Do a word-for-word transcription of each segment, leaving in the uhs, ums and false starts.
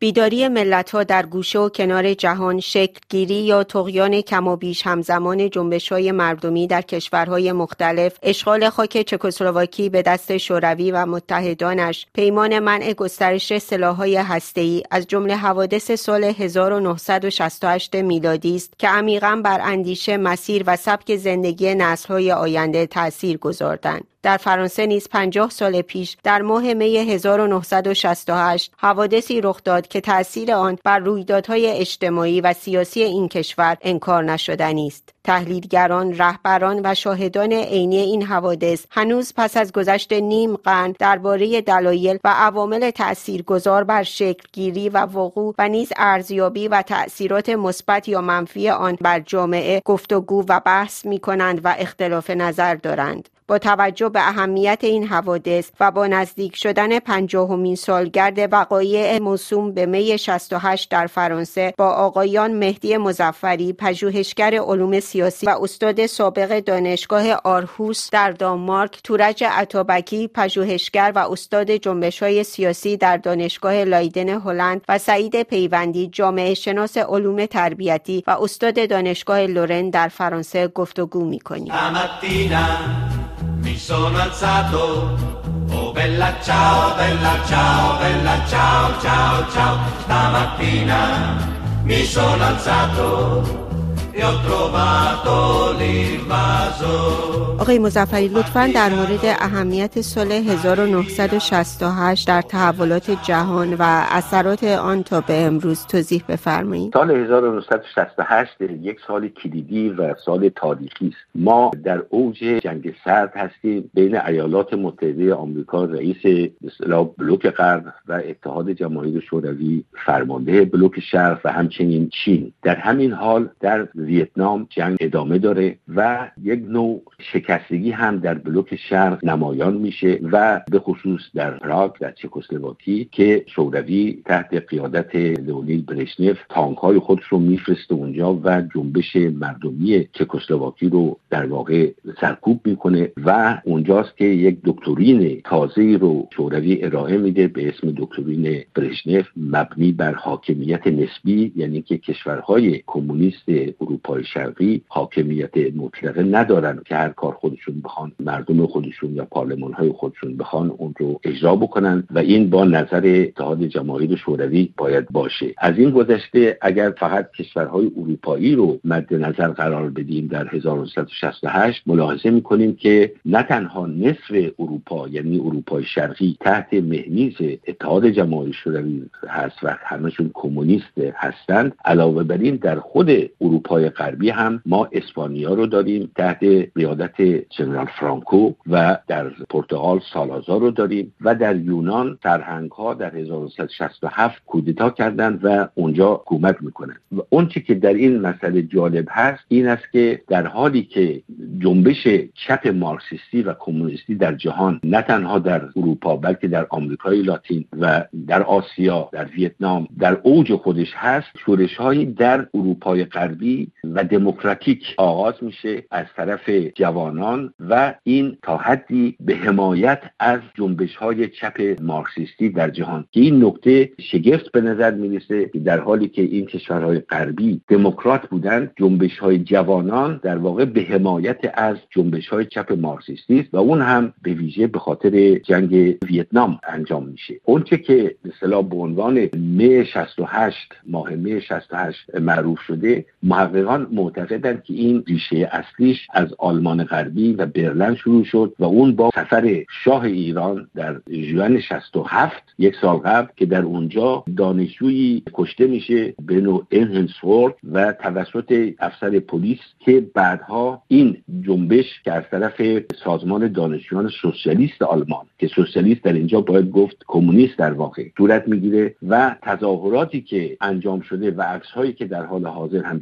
بیداری ملت‌ها در گوشه و کنار جهان، شکل‌گیری یا طغیان کم و بیش همزمان جنبش‌های مردمی در کشورهای مختلف، اشغال خاک چکسلواکی به دست شوروی و متحدانش، پیمان منع گسترش سلاح‌های هسته‌ای از جمله حوادث سال هزار و نهصد و شصت و هشت میلادی است که عمیقاً بر اندیشه، مسیر و سبک زندگی نسل‌های آینده تأثیر گذاردند. در فرانسه نیز پنجاه سال پیش در ماه می هزار و نهصد و شصت و هشت حوادثی رخ داد که تأثیر آن بر رویدادهای اجتماعی و سیاسی این کشور انکار نشدنی است. تحلیلگران، رهبران و شاهدان عینی این حوادث هنوز پس از گذشت نیم قرن درباره دلایل و عوامل تأثیرگذار بر شکل‌گیری و وقوع و نیز ارزیابی و تأثیرات مثبت یا منفی آن بر جامعه گفتگو و بحث می‌کنند و اختلاف نظر دارند. با توجه به اهمیت این حوادث و با نزدیک شدن پنجاهمین سالگرد وقایع موسوم به می شصت و هشت در فرانسه، با آقایان مهدی مظفری، پژوهشگر علوم سیاسی و استاد سابق دانشگاه آرهوس در دانمارک، تورج عطابکی، پژوهشگر و استاد جنبش‌های سیاسی در دانشگاه لایدن هلند و سعید پیوندی، جامعه شناس علوم تربیتی و استاد دانشگاه لورن در فرانسه گفتگو می‌کنیم. Mi sono alzato, oh bella ciao, bella ciao, bella ciao, ciao, ciao. Stamattina mi sono alzato e ho trovato l'invaso. آقای مظفری، لطفاً در مورد اهمیت سال هزار و نهصد و شصت و هشت در تحولات جهان و اثرات آن تا به امروز توضیح بفرمایید. سال هزار و نهصد و شصت و هشت یک سال کلیدی و سال تاریخی است. ما در اوج جنگ سرد هستیم بین ایالات متحده آمریکا، رئیس به اصطلاح بلوک غرب، و اتحاد جماهیر شوروی، فرمانده بلوک شرق، و همچنین چین. در همین حال در ویتنام جنگ ادامه داره و یک نوع شکستگی هم در بلوک شرق نمایان میشه و به خصوص در پراگ در چکسلواکی که شوروی تحت قیادت لئونید برژنف تانک‌های خودش رو میفرسته اونجا و جنبش مردمی چکسلواکی رو در واقع سرکوب میکنه و اونجاست که یک دکترین تازه‌ای رو شوروی ارائه میده به اسم دکترین برژنف، مبنی بر حاکمیت نسبی، یعنی که کشورهای کمونیست اروپای شرقی حاکمیت مطلقه ندارن که هر کار خودشون بخوان، مردم خودشون یا پارلمان‌های خودشون بخوان اون رو اجرا بکنن و این با نظر اتحاد جماهیر شوروی باید باشه. از این گذشته اگر فقط کشورهای اروپایی رو مد نظر قرار بدیم، در هزار و نهصد و شصت و هشت ملاحظه می‌کنیم که نه تنها نصف اروپا یعنی اروپای شرقی تحت مهمیز اتحاد جماهیر شوروی هست و همشون کمونیست هستند، علاوه بر این در خود اروپای غربی هم ما اسپانیا رو داریم تحت قیادت جنرال فرانکو و در پرتغال سالازار رو داریم و در یونان فرهنگ‌ها در هزار و نهصد و شصت و هفت کودتا کردند و اونجا حکومت میکنند. و اون چی که در این مسئله جالب هست این است که در حالی که جنبش چپ مارکسیستی و کمونیستی در جهان نه تنها در اروپا بلکه در آمریکای لاتین و در آسیا، در ویتنام در اوج خودش هست، شورش‌هایی در اروپای غربی و دموکراتیک آغاز میشه از طرف جوانان و این تا حدی به حمایت از جنبش‌های چپ مارکسیستی در جهان که این نکته شگفت به نظر میرسه که در حالی که این کشورهای غربی دموکرات بودند، جنبش‌های جوانان در واقع به حمایت از جنبش‌های چپ مارکسیستی است و اون هم به ویژه به خاطر جنگ ویتنام انجام میشه. اون چه که به اصطلاح به عنوان می شصت و هشت، ماه می شصت و هشت معروف شده، محققان معتقدند که این ریشه اصلیش از آلمان غربی و برلین شروع شد و اون با سفر شاه ایران در ژوئن شصت و هفت یک سال قبل که در اونجا دانشجویی کشته میشه به نوع انهنسورد و توسط افسر پلیس که بعدها این جنبش که از طرف سازمان دانشجویان سوسیالیست آلمان که سوسیالیست در اینجا باید گفت کمونیست در واقع صورت میگیره و تظاهراتی که انجام شده و عکس‌هایی که در حال حاضر هم دیده میشه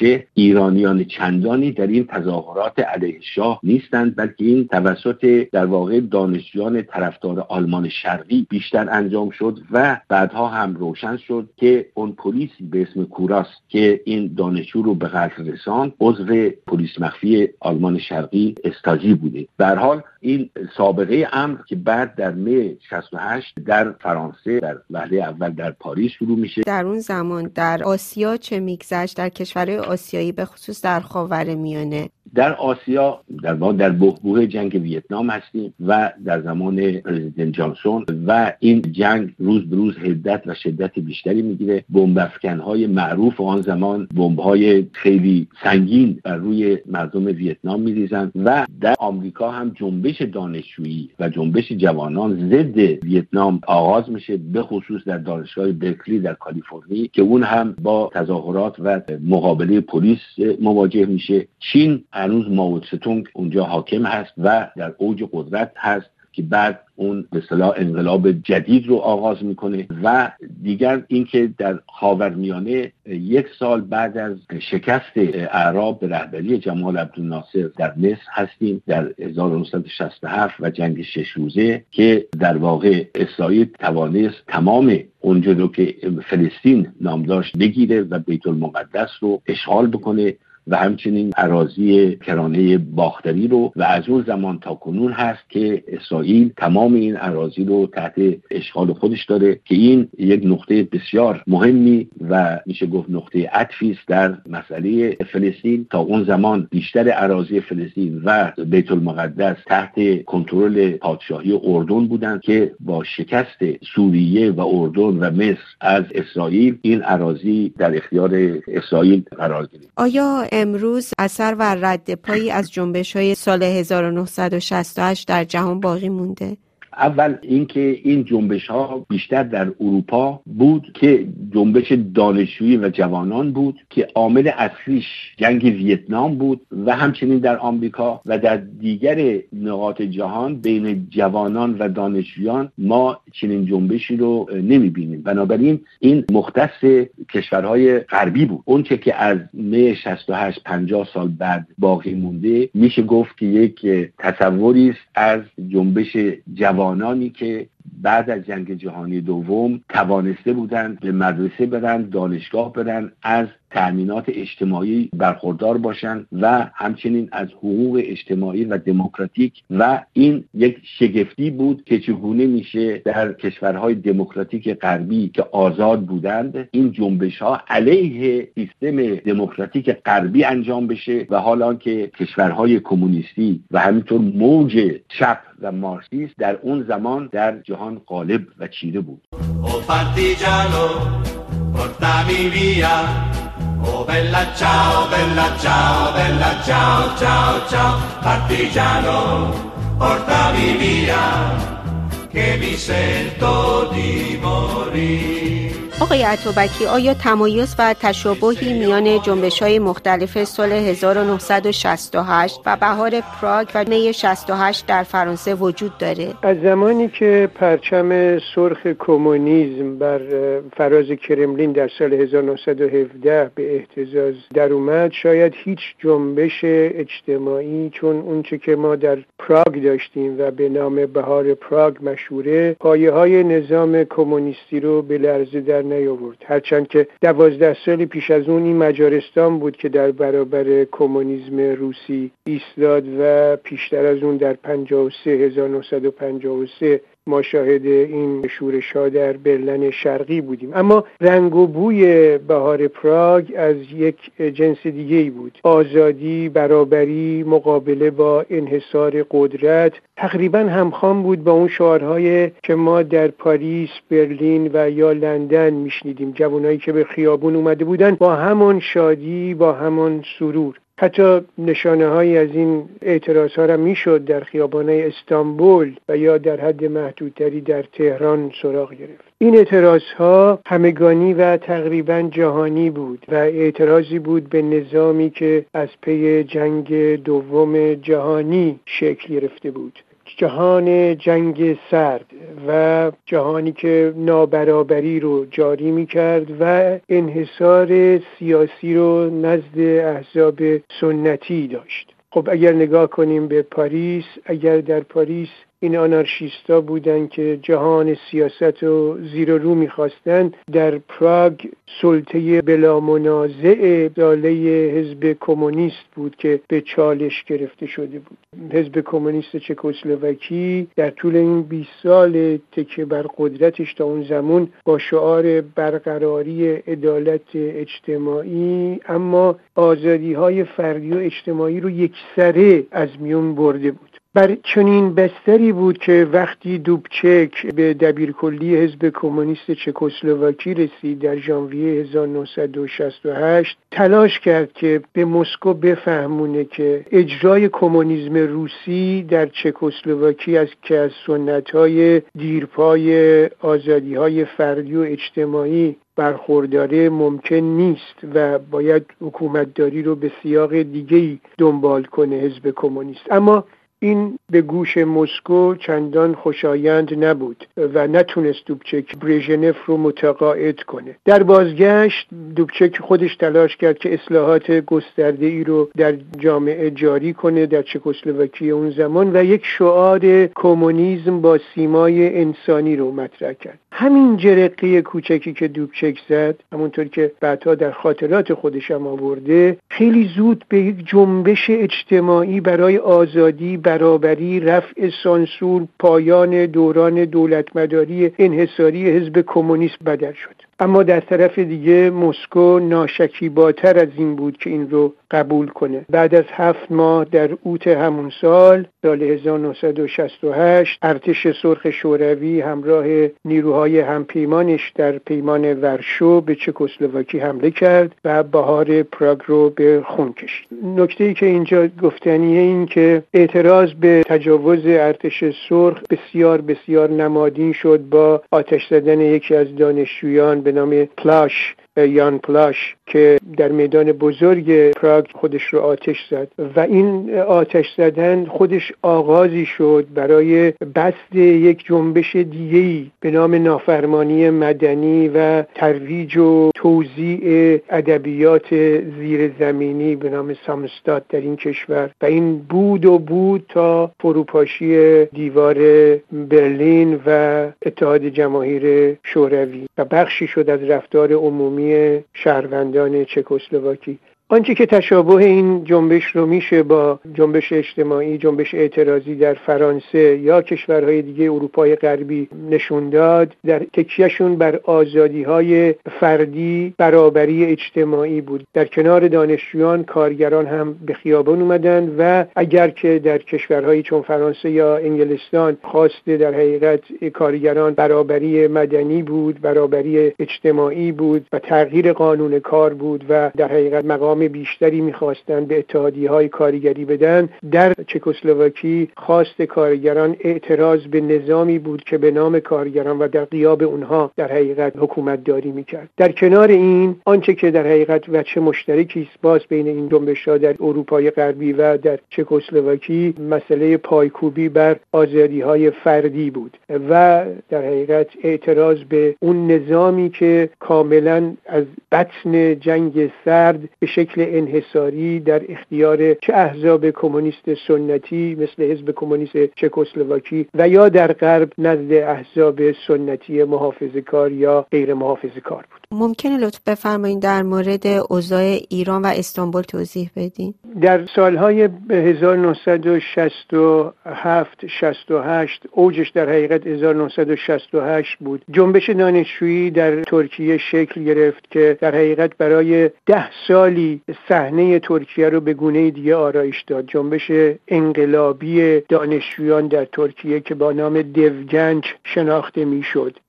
میشه ایرانیان چندانی در این تظاهرات علیه شاه نیستند، بلکه این توسط در واقع دانشجویان طرفدار آلمان شرقی بیشتر انجام شد و بعدها هم روشن شد که اون پلیسی به اسم کوراس که این دانشجو رو به قتل رساند عضو پلیس مخفی آلمان شرقی استاژی بوده. به هر حال این سابقه امر که بعد در می شصت و هشت در فرانسه در وهله اول در پاریس شروع میشه. در اون زمان در آسیا چه میگذشت، در کشورهای آسیایی به خصوص در خاورمیانه؟ در آسیا در واقع در بحبوح جنگ ویتنام هستیم و در زمان پرزیدنت جانسون و این جنگ روز به روز حدت و شدت بیشتری میگیره. بمب افکن‌های معروف آن زمان بمب‌های خیلی سنگین بر روی مردم ویتنام میریزند و در آمریکا هم جنبش دانشجویی و جنبش جوانان ضد ویتنام آغاز میشه، به خصوص در دانشگاه برکلی در کالیفرنیا که اون هم با تظاهرات و مقابله پلیس مواجه میشه. چین هنوز مائو تسه اونجا حاکم هست و در اوج قدرت هست که بعد اون به اصطلاح انقلاب جدید رو آغاز میکنه. و دیگر اینکه در خاورمیانه یک سال بعد از شکست اعراب به رهبری جمال عبدالناصر در مصر هستیم در هزار و نهصد و شصت و هفت و جنگ شش روزه که در واقع اسرائیل توانست تمام اونجا رو که فلسطین نام داشت بگیره و بیت المقدس رو اشغال بکنه و همچنین اراضی کرانه باختری رو، و از اون زمان تا کنون هست که اسرائیل تمام این اراضی رو تحت اشغال خودش داره که این یک نقطه بسیار مهمی و میشه گفت نقطه عطفی است در مسئله فلسطین. تا اون زمان بیشتر اراضی فلسطین و بیت المقدس تحت کنترل پادشاهی اردن بودند که با شکست سوریه و اردن و مصر از اسرائیل این اراضی در اختیار اسرائیل قرار گرفت. آیا امروز اثر و رد پایی از جنبش‌های سال هزار و نهصد و شصت و هشت در جهان باقی مونده؟ اول اینکه این جنبش ها بیشتر در اروپا بود که جنبش دانشجویی و جوانان بود که عامل اصلیش جنگ ویتنام بود، و همچنین در آمریکا و در دیگر نقاط جهان بین جوانان و دانشجویان ما چنین جنبشی رو نمیبینیم. بنابراین این مختص کشورهای غربی بود. اون چه که از می شصت و هشت پنجاه سال بعد باقی مونده میشه گفت که یک تصوری است از جنبش جوان جوانانی که بعد از جنگ جهانی دوم توانسته بودند به مدرسه برن، دانشگاه برن، از تأمینات اجتماعی برخوردار باشند و همچنین از حقوق اجتماعی و دموکراتیک. و این یک شگفتی بود که چگونه میشه در کشورهای دموکراتیک غربی که آزاد بودند این جنبش ها علیه سیستم دموکراتیک غربی انجام بشه، و حالا که کشورهای کمونیستی و همینطور موج چپ و مارکسیست در اون زمان در جهان غالب و چیره بود. او partigiano portami via oh bella ciao bella ciao bella ciao ciao ciao partigiano portami via che mi sento di morire. آقای عطابکی، آیا تمایز و تشابهی میان جنبش‌های مختلف سال هزار و نهصد و شصت و هشت و بهار پراگ و می شصت و هشت در فرانسه وجود داره؟ از زمانی که پرچم سرخ کمونیسم بر فراز کرملین در سال هزار و نهصد و هفده به اهتزاز در اومد، شاید هیچ جنبش اجتماعی چون اونچه که ما در پراگ داشتیم و به نام بهار پراگ مشهوره، پایه‌های نظام کمونیستی رو به لرزه در نیاورد. هرچند که دوازده سال پیش از اون این مجارستان بود که در برابر کمونیسم روسی ایستاد و پیشتر از اون در پنجاه و سه هزار و نهصد و پنجاه و سه ما شاهد این شورش‌ها در برلین شرقی بودیم. اما رنگ و بوی بهار پراگ از یک جنس دیگه‌ای بود. آزادی، برابری، مقابله با انحصار قدرت تقریباً همخوان بود با اون شعارهای که ما در پاریس، برلین و یا لندن میشنیدیم. جوانایی که به خیابون اومده بودن با همون شادی، با همون سرور. حتی نشانه هایی از این اعتراض ها را میشد در خیابان‌های استانبول و یا در حد محدودتری در تهران سراغ گرفت. این اعتراض ها همگانی و تقریبا جهانی بود و اعتراضی بود به نظامی که از پی جنگ دوم جهانی شکل گرفته بود. جهان جنگ سرد و جهانی که نابرابری رو جاری می‌کرد و انحصار سیاسی رو نزد احزاب سنتی داشت. خب اگر نگاه کنیم به پاریس، اگر در پاریس این آنارشیستا بودن که جهان سیاست رو زیر و رو می‌خواستن، در پراگ سلطه بلا منازع داله حزب کمونیست بود که به چالش گرفته شده بود. حزب کمونیست چکسلواکی در طول این بیست سال تکیه بر قدرتش تا اون زمان با شعار برقراری عدالت اجتماعی اما آزادی‌های فردی و اجتماعی رو یکسره از میون برده بود. بر چنین بستری بود که وقتی دوبچک به دبیرکلی حزب کمونیست چکسلواکی رسید در ژانویه هزار و نهصد و شصت و هشت، تلاش کرد که به مسکو بفهمونه که اجرای کمونیسم روسی در چکسلواکی از که از سنت‌های دیرپای آزادی‌های فردی و اجتماعی برخورداره ممکن نیست و باید حکومتداری رو به سیاق دیگه‌ای دنبال کنه حزب کمونیست. اما این به گوش مسکو چندان خوشایند نبود و نتونست دوبچک برژنف رو متقاعد کنه. در بازگشت دوبچک خودش تلاش کرد که اصلاحات گسترده ای رو در جامعه جاری کنه در چکسلواکی اون زمان و یک شعار کمونیسم با سیمای انسانی رو مطرح کرد. همین جرقه کوچکی که دوبچک زد، همونطور که بعدها در خاطرات خودش هم آورده، خیلی زود به یک جنبش اجتماعی برای آزادی، برابری، رفع سانسور، پایان دوران دولتمداری انحصاری حزب کمونیست بدل شد. اما در طرف دیگه مسکو ناشکیباتر از این بود که این رو قبول کنه. بعد از هفت ماه در اوت همون سال سال هزار و نهصد و شصت و هشت ارتش سرخ شوروی همراه نیروهای همپیمانش در پیمان ورشو به چکسلواکی حمله کرد و بهار پراگ رو به خون کشید. نکته‌ای که اینجا گفتنیه این که اعتراض به تجاوز ارتش سرخ بسیار بسیار نمادین شد با آتش زدن یکی از دانشجویان به نام پلاش، یان پلاش، که در میدان بزرگ پراگ خودش رو آتش زد و این آتش زدن خودش آغازی شد برای بسط یک جنبش دیگه‌ای به نام نافرمانی مدنی و ترویج و توزیع ادبیات زیرزمینی به نام سامستاد در این کشور و این بود و بود تا فروپاشی دیوار برلین و اتحاد جماهیر شوروی و بخشی شد از رفتار عمومی شهروندان چکسلواکی. آنچه که تشابه این جنبش رو میشه با جنبش اجتماعی، جنبش اعتراضی در فرانسه یا کشورهای دیگه اروپای غربی نشون داد، در تکیهشون بر آزادی‌های فردی، برابری اجتماعی بود. در کنار دانشجویان، کارگران هم به خیابان اومدن و اگر که در کشورهایی چون فرانسه یا انگلستان خواسته در حقیقت کارگران برابری مدنی بود، برابری اجتماعی بود و تغییر قانون کار بود و در حقیقت مقام بیشتری می‌خواستند به اتحادیه‌های کارگری بدن، در چکسلواکی خواست کارگران اعتراض به نظامی بود که به نام کارگران و در غیاب اونها در حقیقت حکومت داری می‌کرد. در کنار این آنچه که در حقیقت وجه مشترکی است باز بین این جنبش‌ها در اروپای غربی و در چکسلواکی مسئله پایکوبی بر آزادی‌های فردی بود و در حقیقت اعتراض به اون نظامی که کاملاً از بطن جنگ سرد به شکل انحصاری در اختیار چه احزاب کمونیست سنتی مثل حزب کمونیست چکسلواکی و یا در غرب نزد احزاب سنتی محافظه‌کار یا غیر محافظه‌کار بود. ممکنه لطف بفرمایید در مورد اوضاع ایران و استانبول توضیح بدین؟ در سالهای هزار و نهصد و شصت و هفت شصت و هشت، اوجش در حقیقت هزار و نهصد و شصت و هشت بود، جنبش دانشجویی در ترکیه شکل گرفت که در حقیقت برای ده سالی صحنه ترکیه رو به گونه دیگه آرایش داد. جنبش انقلابی دانشجویان در ترکیه که با نام دوگنج شناخته میشد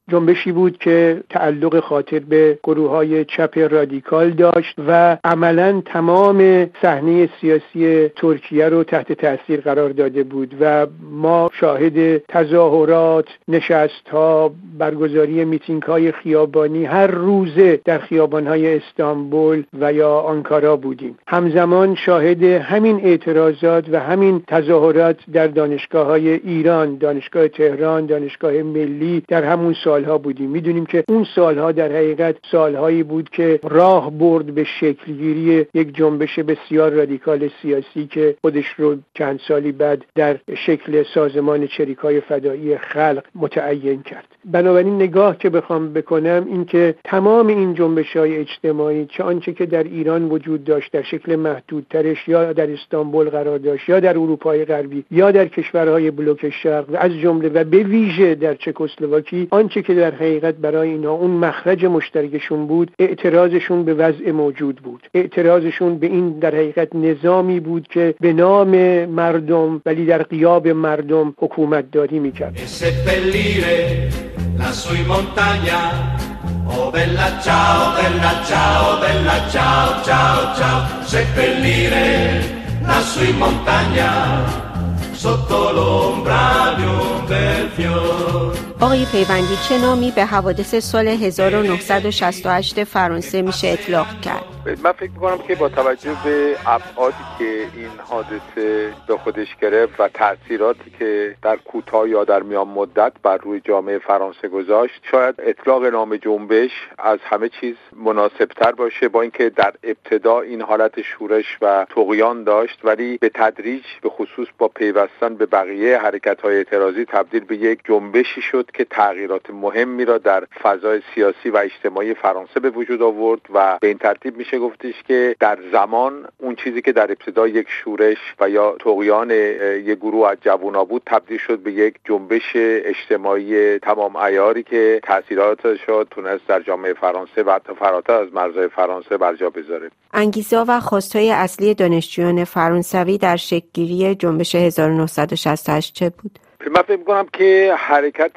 جنبشی بود که تعلق خاطر به گروه‌های چپ رادیکال داشت و عملاً تمام صحنه سیاسی ترکیه رو تحت تأثیر قرار داده بود و ما شاهد تظاهرات، نشست‌ها، برگزاری میتینگ‌های خیابانی هر روزه در خیابان‌های استانبول و یا آنکارا بودیم. همزمان شاهد همین اعتراضات و همین تظاهرات در دانشگاه‌های ایران، دانشگاه تهران، دانشگاه ملی در همون سالها بودیم. میدونیم که اون سالها در حقیقت سالهایی بود که راه برد به شکلگیری یک جنبش بسیار رادیکال سیاسی که خودش رو چند سالی بعد در شکل سازمان چریک‌های فدایی خلق متعین کرد. بنابراین نگاه که بخوام بکنم این که تمام این جنبش‌های اجتماعی، چه آنچه که در ایران وجود داشت در شکل محدودترش یا در استانبول قرار داشت یا در اروپای غربی یا در کشورهای بلوک شرق و از جمله و به ویژه در چکسلواکی، آنچه که در حقیقت برای اینها اون مخرج مشترکشون بود، اعتراضشون به وضع موجود بود، اعتراضشون به این در حقیقت نظامی بود که به نام مردم ولی در غیاب مردم حکومت داری میکرد. La sui montagna, oh bella ciao, bella ciao, bella ciao, ciao, ciao, seppellire la sui montagna, sotto l'ombra di un bel fiore. آقای پیوندی، چه نامی به حوادث سال هزار و نهصد و شصت و هشت فرانسه میشه اطلاق کرد؟ من فکر میکنم که با توجه به ابعادی که این حادثه به خودش گرفت و تأثیراتی که در کوتاه یا در میان مدت بر روی جامعه فرانسه گذاشت، شاید اطلاق نام جنبش از همه چیز مناسبتر باشه، با اینکه در ابتدا این حالت شورش و طغیان داشت ولی به تدریج به خصوص با پیوستن به بقیه حرکت‌های اعتراضی تبدیل به یک جنبشی شد که تغییرات مهمی را در فضای سیاسی و اجتماعی فرانسه به وجود آورد و به این ترتیب میشه گفتش که در زمان اون چیزی که در ابتدا یک شورش و یا طغیان یک گروه از جوونا بود تبدیل شد به یک جنبش اجتماعی تمام عیاری که تأثیراتش را تونست در جامعه فرانسه و حتی فراتر از مرزهای فرانسه بر جا بذاره. انگیزه و خواستهای اصلی دانشجویان فرانسوی در شکل‌گیری جنبش هزار و نهصد و شصت و هشت چه بود؟ من فکر می‌کنم که حرکت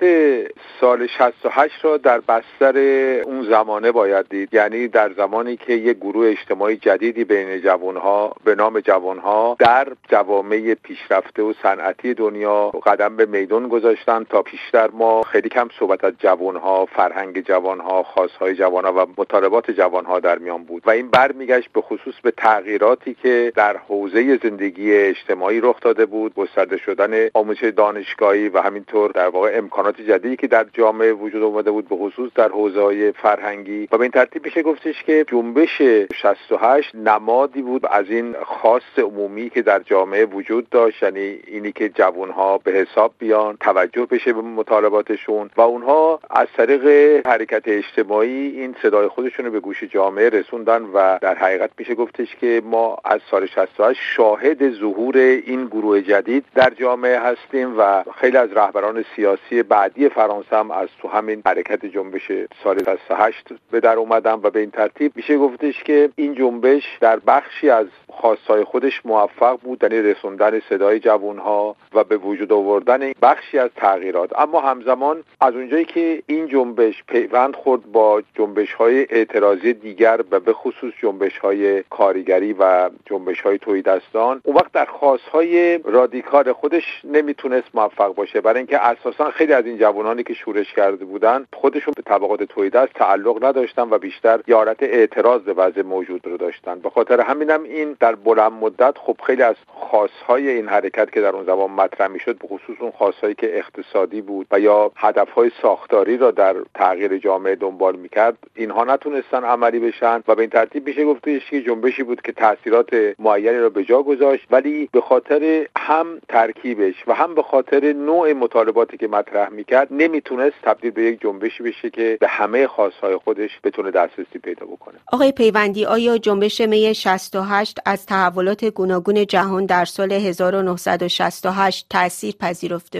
سال شصت و هشت را در بستر اون زمانه باید دید، یعنی در زمانی که یک گروه اجتماعی جدیدی بین جوانها به نام جوانها در جوامع پیشرفته و صنعتی دنیا قدم به میدان گذاشتن. تا پیشتر ما خیلی کم صحبت از جوانها، فرهنگ جوانها، خواستهای جوانها و مطالبات جوانها در میان بود و این برمیگشت به خصوص به تغییراتی که در حوزه زندگی اجتماعی رخ داده بود، گسترده شدن آموزش دانشگاهی و همینطور در واقع امکانات جدیدی که در جامعه وجود آمده بود به خصوص در حوزه‌های فرهنگی و به این ترتیب میشه گفتش که جنبش شصت و هشت نمادی بود از این خواست عمومی که در جامعه وجود داشت، یعنی اینی که جوانها به حساب بیان، توجه بشه به مطالباتشون و اونها از طریق حرکت اجتماعی این صدای خودشون رو به گوش جامعه رسوندن و در حقیقت میشه گفتش که ما از سال شصت و هشت شاهد ظهور این گروه جدید در جامعه هستیم و خیلی از رهبران سیاسی بعدی فرانسه هم از تو همین حرکت جنبش سال شصت و هشت به در اومدن و به این ترتیب میشه گفتش که این جنبش در بخشی از خواستهای خودش موفق بود، یعنی رسوندن صدای جوانها و به وجود آوردن بخشی از تغییرات. اما همزمان از اونجایی که این جنبش پیوند خورد با جنبش‌های اعتراضی دیگر و به خصوص جنبش‌های کارگری و جنبش‌های توحیدستان، اون وقت در خواستهای رادیکال خودش نمیتونست موفق باشه، برای اینکه اساسا خیلی از این جوانانی که شورش کرده بودن خودشون به طبقات توحیدست تعلق نداشتن و بیشتر یه حالت اعتراض به وضع موجود رو داشتن. به خاطر همینم این در بلند مدت خب خیلی از خواستهای این حرکت که در اون زمان مطرح میشد، به خصوص اون خواستهایی که اقتصادی بود و یا هدفهای ساختاری را در تغییر جامعه دنبال میکرد، اینها نتونستن عملی بشن و به این ترتیب میشه گفتش که جنبشی بود که تاثیرات معینی را به جا گذاشت، ولی به خاطر هم ترکیبش و هم به خاطر نوع مطالباتی که مطرح میکرد نمیتونست تبدیل به یک جنبشی بشه که به همه خواستهای خودش بتونه دسترسی پیدا بکنه. آقای پیوندی، آیا جنبش می شصت و هشت از تحولات گوناگون جهان در سال هزار و نهصد و شصت و هشت تأثیر پذیرفته بود؟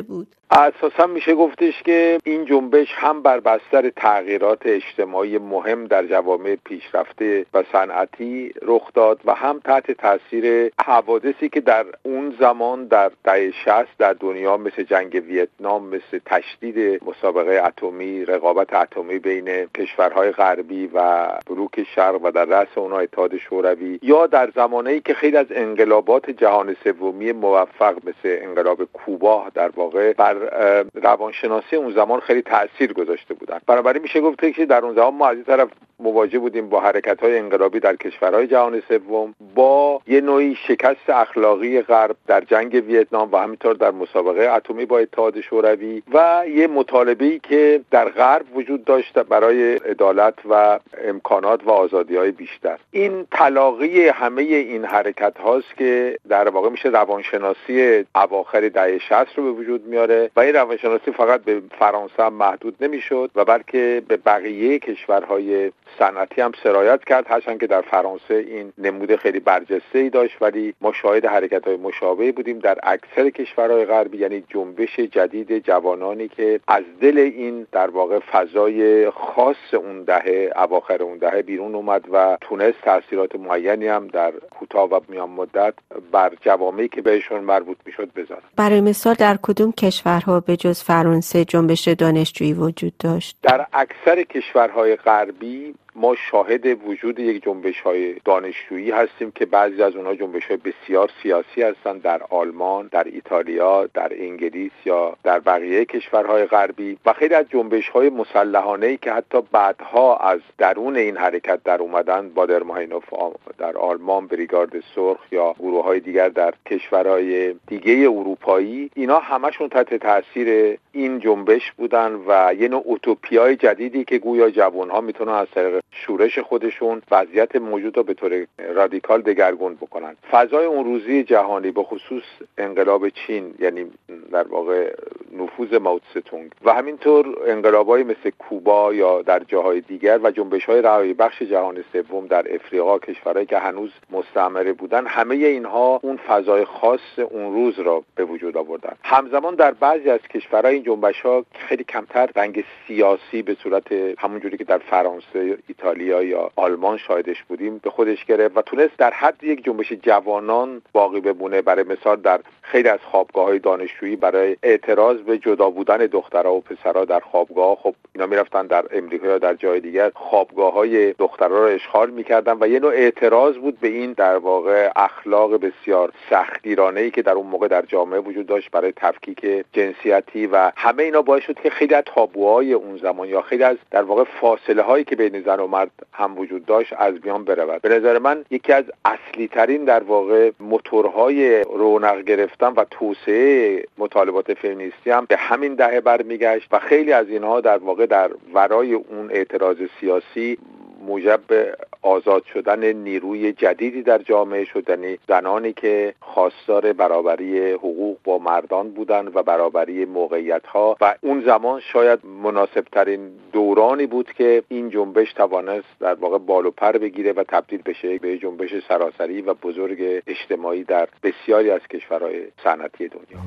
اساسا میشه گفتش که این جنبش هم بر بستر تغییرات اجتماعی مهم در جوامع پیشرفته و صنعتی رخ داد و هم تحت تاثیر حوادثی که در اون زمان در دهه شصت در دنیا مثل جنگ ویتنام، مثل تشدید مسابقه اتمی، رقابت اتمی بین کشورهای غربی و بلوک شرق و در رأس اونها اتحاد شوروی، یا در زمانه‌ای که خیلی از انقلابات جهان سومی موفق مثل انقلاب کوبا در واقع بر روانشناسی اون زمان خیلی تأثیر گذاشته بودند. بنابراین میشه گفت که در اون زمان ما از این طرف مواجه بودیم با حرکت‌های انقلابی در کشورهای جهان سوم، با یه نوعی شکست اخلاقی غرب در جنگ ویتنام و همینطور در مسابقه اتمی با اتحاد شوروی و یه مطالبه‌ای که در غرب وجود داشت برای عدالت و امکانات و آزادی‌های بیشتر. این تلاقی همه این حرکت هاست که در واقع میشه روانشناسی اواخر دهه شصت رو به وجود میاره و این روانشناسی فقط به فرانسه هم محدود نمیشد و بلکه به بقیه کشورهای صنعتی هم سرایت کرد، هرچند که در فرانسه این نمود خیلی برجسته‌ای داشت، ولی ما شاهد حرکت‌های مشابهی بودیم در اکثر کشورهای غربی، یعنی جنبش جدید جوانانی که از دل این در واقع فضای خاص اون دهه اواخر اون دهه بیرون اومد و تونست تاثیرات معینی هم در کوتاه و میان مدت بر جوامعی که بهشون مربوط میشد بذاره. برای مثال در کدوم کشورها به جز فرانسه جنبش دانشجویی وجود داشت؟ در اکثر کشورهای غربی ما شاهد وجود یک جنبش‌های دانشجویی هستیم که بعضی از اونها جنبش‌های بسیار سیاسی هستند، در آلمان، در ایتالیا، در انگلیس یا در بقیه کشورهای غربی، و خیلی از جنبش‌های مسلحانه‌ای که حتی بعدها از درون این حرکت در اومدن، بادرماینوف در آلمان، بریگارد سرخ یا گروه‌های دیگر در کشورهای دیگه اروپایی، اینا همشون تحت تاثیر این جنبش بودن و یه نوع اوتوپیای جدیدی که گویا جوان‌ها میتونن از طریق شورش خودشون وضعیت موجود رو به طور رادیکال دگرگون بکنن. فضای اون روزی جهانی به خصوص انقلاب چین، یعنی در واقع نفوذ مائو تسه-تونگ و همینطور انقلاب‌های مثل کوبا یا در جاهای دیگر و جنبش‌های رهایی بخش جهان سوم در افریقا، کشورهایی که هنوز مستعمره بودن، همه اینها اون فضای خاص اون روز را به وجود آوردن. همزمان در بعضی از کشورها این جنبش‌ها خیلی کمتر رنگ سیاسی به صورت همونجوری که در فرانسه، ایتالیا یا آلمان شاهدش بودیم به خودش گرفت و تونست در حد یک جنبش جوانان باقی بمونه. برای مثال در خیلی از خوابگاه‌های دانشجویی برای اعتراض به جدا بودن دخترها و پسرها در خوابگاه، خب اینا میرفتن در امریکا یا در جای دیگر خوابگاه‌های دخترها رو اشغال می‌کردن و یه نوع اعتراض بود به این در واقع اخلاق بسیار سختگیرانه‌ای که در اون موقع در جامعه وجود داشت برای تفکیک جنسیتی و همه اینا باعث شد که خیلی از تابوهای اون زمان یا خیلی از در واقع فاصله هایی که بین زن و مرد هم وجود داشت از میان برود. به نظر من یکی از اصلی ترین در واقع موتورهای رونق گرفتن و توسعه مطالبات فمینیستی هم به همین دهه برمیگشت و خیلی از اینها در واقع در ورای اون اعتراض سیاسی موجب آزاد شدن نیروی جدیدی در جامعه شد، یعنی زنانی که خواستار برابری حقوق با مردان بودند و برابری موقعیت‌ها و اون زمان شاید مناسب ترین دورانی بود که این جنبش توانست در واقع بال و پر بگیره و تبدیل بشه به جنبش سراسری و بزرگ اجتماعی در بسیاری از کشورهای صنعتی دنیا.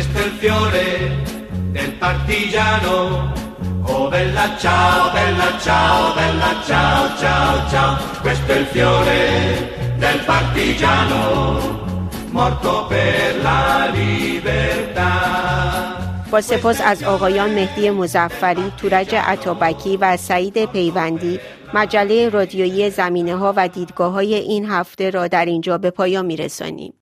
Oh bella ciao, bella ciao, bella ciao, ciao, ciao. Questo è il fiore del partigiano morto per la libertà. با سپاس از آقایان مهدی مظفری، تورج عطابکی و سعید پیوندی، مجله رادیویی زمینه‌ها و دیدگاه‌های این هفته را در اینجا به پایان می‌رسانیم.